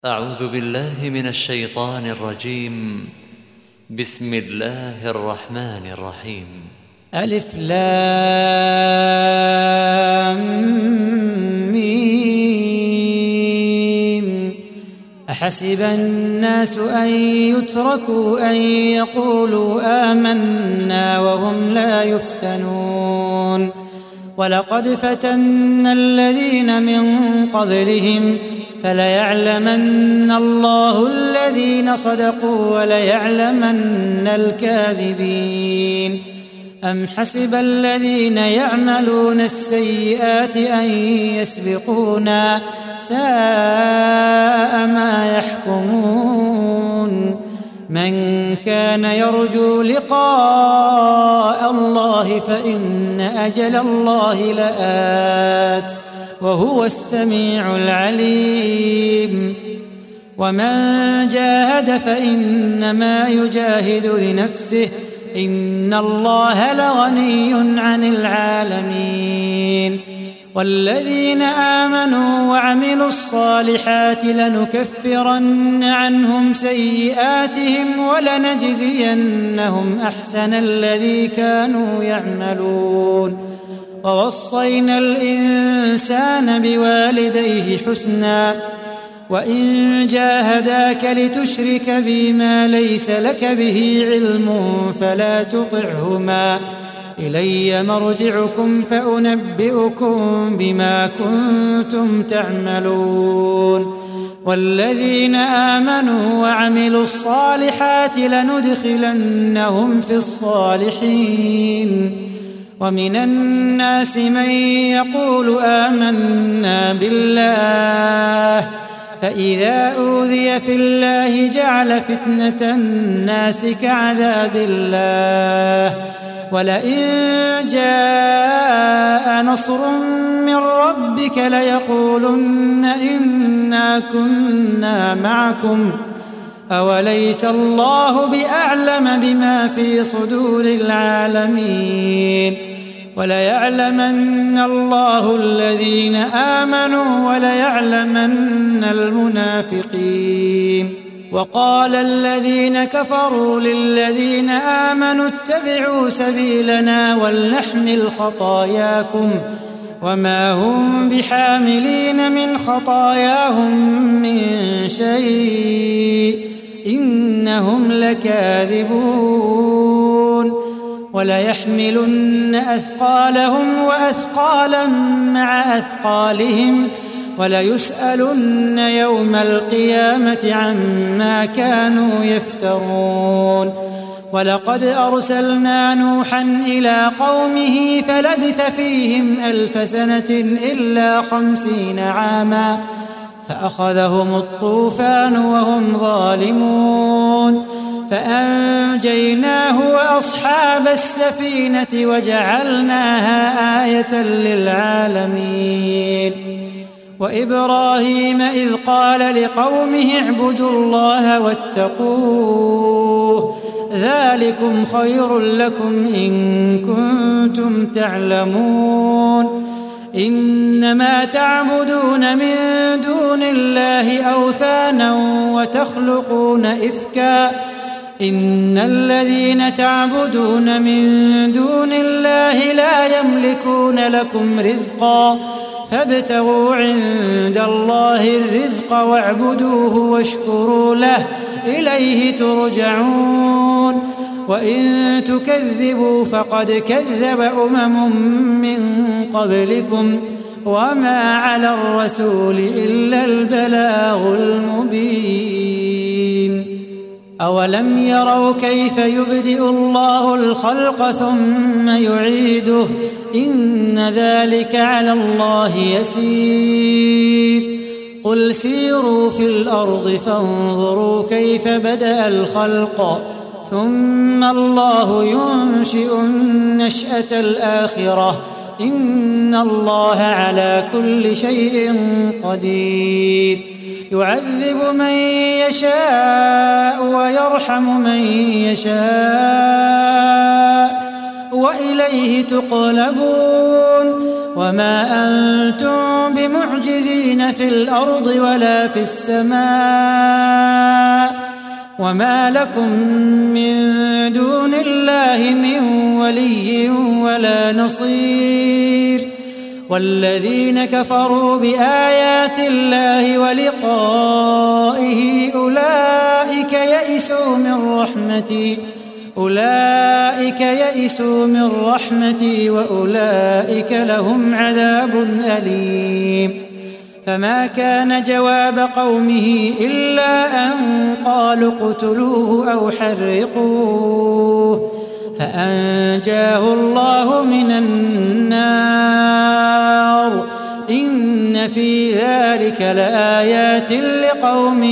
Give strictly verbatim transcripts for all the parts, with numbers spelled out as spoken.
أعوذ بالله من الشيطان الرجيم. بسم الله الرحمن الرحيم. ألف لام ميم. أحسب الناس أن يتركوا أن يقولوا آمنا وهم لا يفتنون ولقد فتنا الذين من قبلهم فليعلمن الله الذين صدقوا وليعلمن الكاذبين. أم حسب الذين يعملون السيئات أن يسبقونا ساء ما يحكمون. من كان يرجو لقاء الله فإن أجل الله لآت وهو السميع العليم. ومن جاهد فإنما يجاهد لنفسه إن الله لغني عن العالمين. والذين آمنوا وعملوا الصالحات لنكفرن عنهم سيئاتهم ولنجزينهم أحسن الذي كانوا يعملون. ووصينا الإنسان بوالديه حسنا وإن جاهداك لتشرك بما ليس لك به علم فلا تطعهما إلي مرجعكم فأنبئكم بما كنتم تعملون. والذين آمنوا وعملوا الصالحات لندخلنهم في الصالحين. ومن الناس من يقول آمنا بالله فإذا أوذي في الله جعل فتنة الناس كعذاب الله ولئن جاء نصر من ربك ليقولن إنا كنا معكم أوليس الله بأعلم بما في صدور العالمين. وليعلمن الله الذين آمنوا وليعلمن المنافقين. وقال الذين كفروا للذين آمنوا اتبعوا سبيلنا ولنحمل خطاياكم وما هم بحاملين من خطاياهم من شيء إنهم لكاذبون. وليحملن أثقالهم وأثقالا مع أثقالهم وليسألن يوم القيامة عما كانوا يفترون. ولقد أرسلنا نوحا إلى قومه فلبث فيهم ألف سنة إلا خمسين عاما فأخذهم الطوفان وهم ظالمون فأنجيناه وأصحاب السفينة وجعلناها آية للعالمين. وإبراهيم إذ قال لقومه اعبدوا الله واتقوه ذلكم خير لكم إن كنتم تعلمون. إنما تعبدون من دون الله أوثانا وتخلقون إفكا إن الذين تعبدون من دون الله لا يملكون لكم رزقا فابتغوا عند الله الرزق واعبدوه واشكروا له إليه ترجعون. وإن تكذبوا فقد كذب أمم من قبلكم وما على الرسول إلا البلاغ المبين. أولم يروا كيف يبدئ الله الخلق ثم يعيده إن ذلك على الله يسير. قل سيروا في الأرض فانظروا كيف بدأ الخلق ثم الله ينشئ النشأة الآخرة إن الله على كل شيء قدير. يعذب من يشاء ويرحم من يشاء وإليه تقلبون. وما أنتم بمعجزين في الأرض ولا في السماء وما لكم من دون الله من ولي ولا نصير والذين كفروا بآيات الله ولقائه أولئك يئسوا من رحمتي أولئك يئسوا من رحمتي وأولئك لهم عذاب أليم فما كان جواب قومه إلا أن قالوا اقتلوه أو حرقوه فأنجاه الله من النار إن في ذلك لآيات لقوم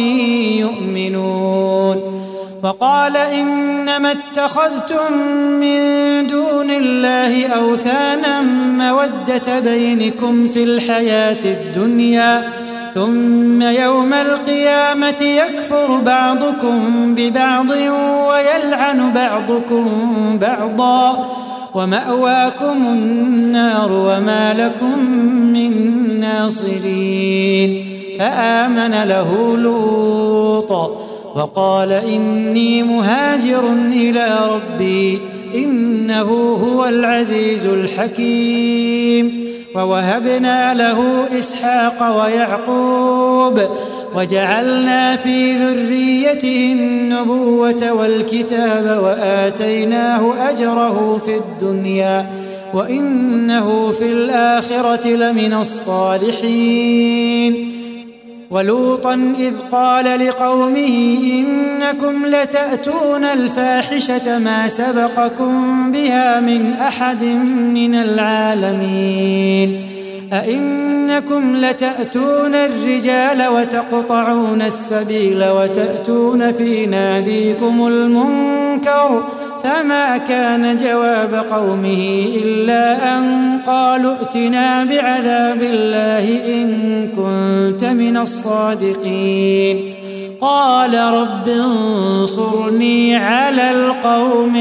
يؤمنون وقال إنما اتخذتم من دون الله أوثانا مودة بينكم في الحياة الدنيا ثم يوم القيامة يكفر بعضكم ببعض ويلعن بعضكم بعضا ومأواكم النار وما لكم من ناصرين فآمن له لوط وقال إني مهاجر إلى ربي إنه هو العزيز الحكيم ووهبنا له إسحاق ويعقوب وجعلنا في ذريته النبوة والكتاب وآتيناه أجره في الدنيا وإنه في الآخرة لمن الصالحين ولوطا إذ قال لقومه إنكم لتأتون الفاحشة ما سبقكم بها من أحد من العالمين أئنكم لتأتون الرجال وتقطعون السبيل وتأتون في ناديكم المنكر فما كان جواب قومه إلا أن قالوا ائتنا بعذاب الله إن كنت من الصادقين قال رب انصرني على القوم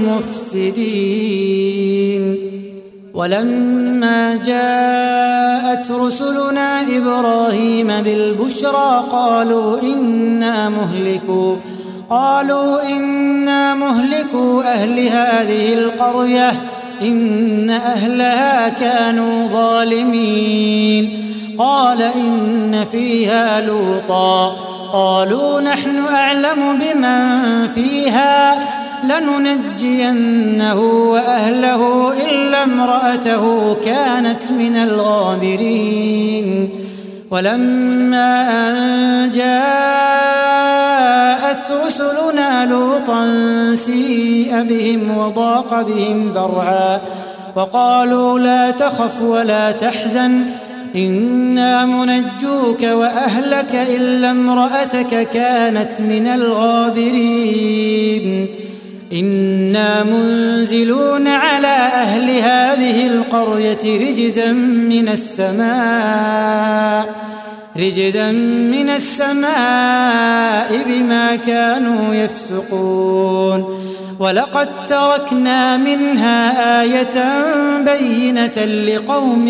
المفسدين ولما جاءت رسلنا إبراهيم بالبشرى قالوا إنا مهلكوا قالوا إنا مهلكوا أهل هذه القرية إن أهلها كانوا ظالمين قال إن فيها لوطا قالوا نحن أعلم بمن فيها لننجينه وأهله إلا امرأته كانت من الغابرين ولما أن جاءت رسلنا لوطا سيء بهم وضاق بهم ذرعا وقالوا لا تخف ولا تحزن إنا منجوك وأهلك إلا امرأتك كانت من الغابرين إنا منزلون على أهل هذه القرية رجزا من السماء رجزا من السماء بما كانوا يفسقون ولقد تركنا منها آية بينة لقوم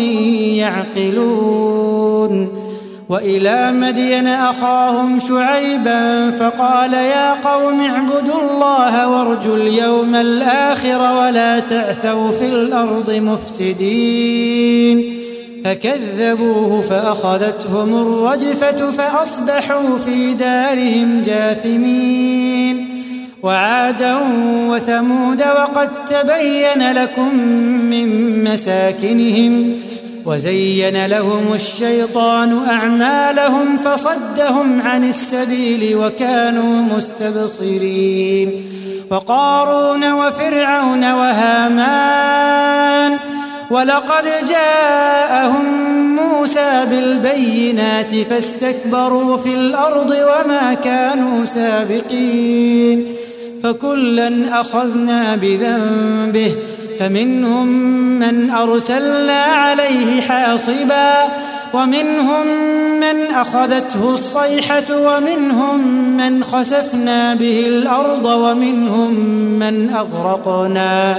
يعقلون وإلى مدين أخاهم شعيبا فقال يا قوم اعبدوا الله وارجوا اليوم الآخر ولا تعثوا في الأرض مفسدين فكذبوه فأخذتهم الرجفة فأصبحوا في دارهم جاثمين وعادا وثمود وقد تبين لكم من مساكنهم وزين لهم الشيطان أعمالهم فصدهم عن السبيل وكانوا مستبصرين وقارون وفرعون وهامان ولقد جاءهم موسى بالبينات فاستكبروا في الأرض وما كانوا سابقين فكلا أخذنا بذنبه فمنهم من أرسلنا عليه حاصبا ومنهم من أخذته الصيحة ومنهم من خسفنا به الأرض ومنهم من أغرقنا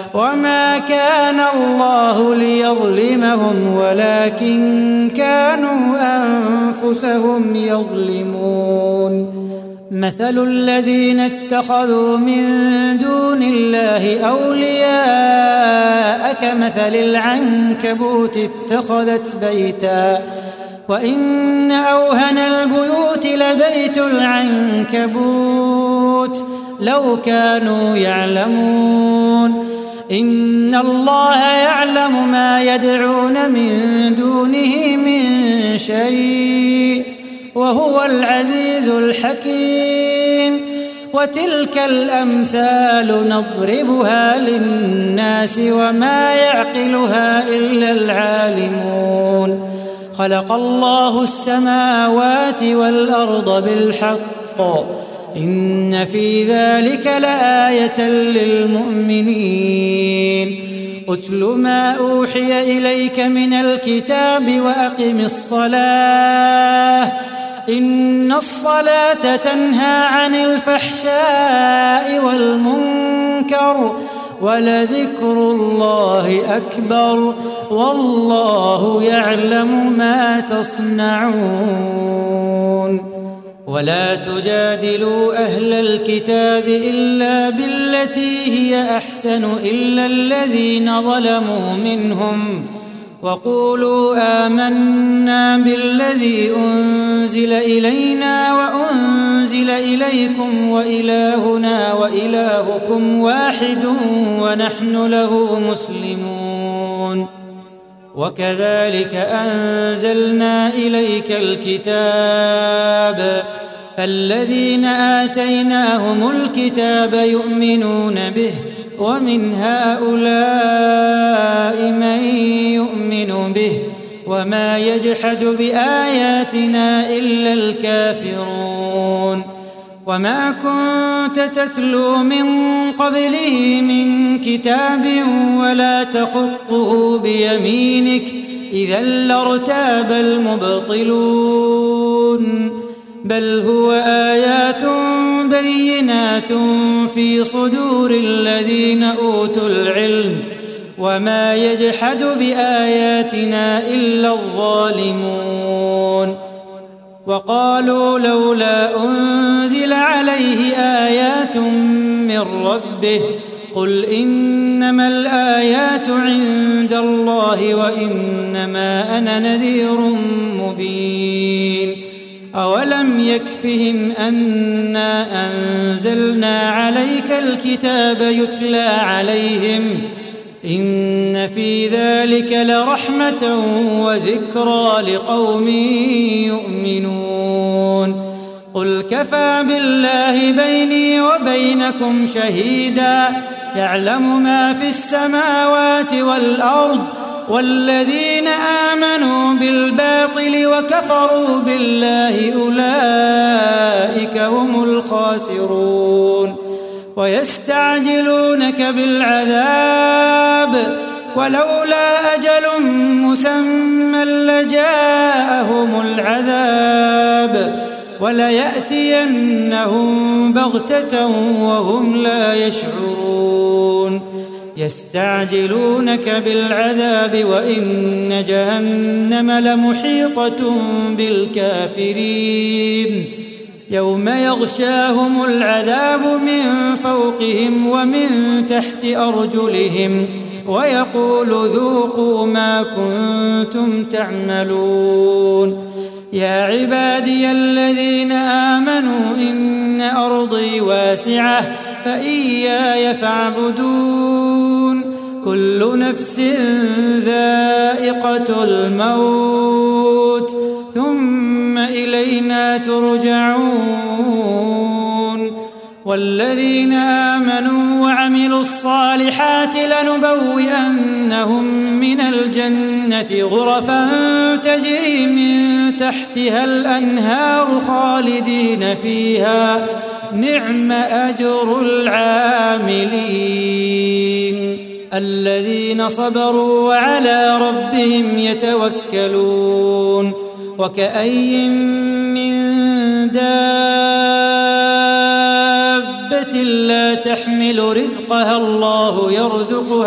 وما كان الله ليظلمهم ولكن كانوا أنفسهم يظلمون. مثل الذين اتخذوا من دون الله أولياء كمثل العنكبوت اتخذت بيتا وإن أوهن البيوت لبيت العنكبوت لو كانوا يعلمون. إن الله يعلم ما يدعون من دونه من شيء وهو العزيز الحكيم. وتلك الأمثال نضربها للناس وما يعقلها إلا العالمون. خلق الله السماوات والأرض بالحق إن في ذلك لآية للمؤمنين. أتل ما أوحي إليك من الكتاب وأقم الصلاة إن الصلاة تنهى عن الفحشاء والمنكر ولذكر الله أكبر والله يعلم ما تصنعون. ولا تجادلوا أهل الكتاب إلا بالتي هي أحسن إلا الذين ظلموا منهم وقولوا آمنا بالذي أنزل إلينا وأنزل إليكم وإلهنا وإلهكم واحد ونحن له مسلمون. وكذلك أنزلنا إليك الكتاب فالذين آتيناهم الكتاب يؤمنون به ومن هؤلاء من يؤمن به وما يجحد بآياتنا إلا الكافرون. وما كنت تتلو من قبله من كتاب ولا تخطه بيمينك إذا لارتاب المبطلون بل هو آيات بينات في صدور الذين أوتوا العلم وما يجحد بآياتنا إلا الظالمون. وقالوا لولا أنزل عليه آيات من ربه قل إنما الآيات عند الله وإنما أنا نذير مبين. أولم يكفهم أنا أنزلنا عليك الكتاب يتلى عليهم إن في ذلك لرحمة وذكرى لقوم يؤمنون. قل كفى بالله بيني وبينكم شهيدا يعلم ما في السماوات والأرض والذين آمنوا بالباطل وكفروا بالله أولئك هم الخاسرون. ويستعجلونك بالعذاب ولولا أجل مسمى لجاءهم العذاب وليأتينهم بغتة وهم لا يشعرون. يستعجلونك بالعذاب وإن جهنم لمحيطة بالكافرين يوم يغشاهم العذاب من فوقهم ومن تحت أرجلهم ويقول ذوقوا ما كنتم تعملون. يا عبادي الذين آمنوا إن أرضي واسعة فإياي فاعبدون. كل نفس ذائقة الموت ثم إلينا ترجعون. والذين آمنوا وعملوا الصالحات لنبوئنهم من الجنة غرفا تجري من تحتها الأنهار خالدين فيها نعم أجر العاملين الذين صبروا وعلى ربهم يتوكلون. وكأي من دابة لا تحمل رزقها الله يرزقها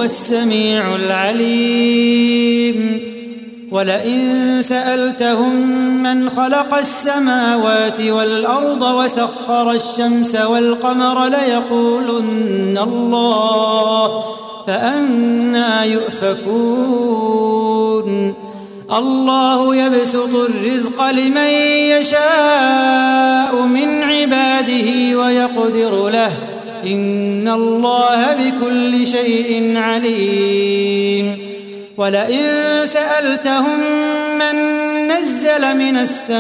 وهو السميع العليم ولئن سألتهم من خلق السماوات والأرض وسخر الشمس والقمر ليقولن الله فأنى يؤفكون الله يبسط الرزق لمن يشاء من عباده ويقدر له إن الله بكل شيء عليم ولئن سألتهم من نزل من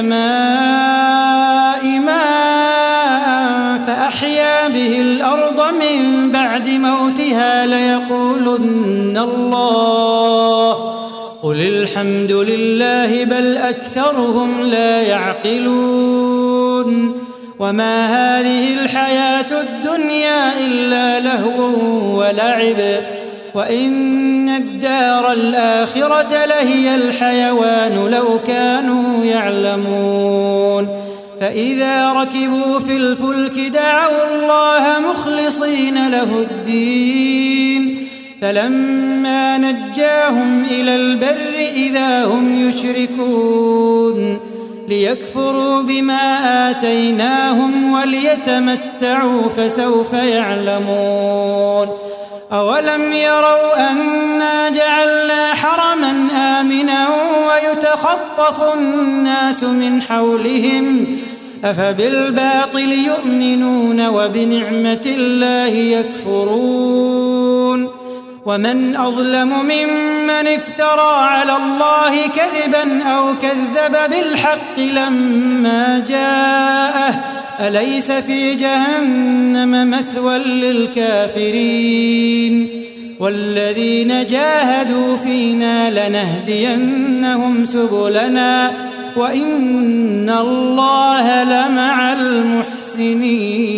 السماء ماء فأحيا به الأرض من بعد موتها ليقولن الله قل الحمد لله بل أكثرهم لا يعقلون وما هذه الحياة الدنيا إلا لهو ولعب وإن الدار الآخرة لهي الحيوان لو كانوا يعلمون فإذا ركبوا في الفلك دعوا الله مخلصين له الدين فلما نجاهم إلى البر إذا هم يشركون ليكفروا بما آتيناهم وليتمتعوا فسوف يعلمون أولم يروا أنا جعلنا حرما آمنا ويتخطف الناس من حولهم أفبالباطل يؤمنون وبنعمة الله يكفرون ومن أظلم ممن افترى على الله كذبا أو كذب بالحق لما جاءه أليس في جهنم مثوى للكافرين والذين جاهدوا فينا لنهدينهم سبلنا وإن الله لمع المحسنين.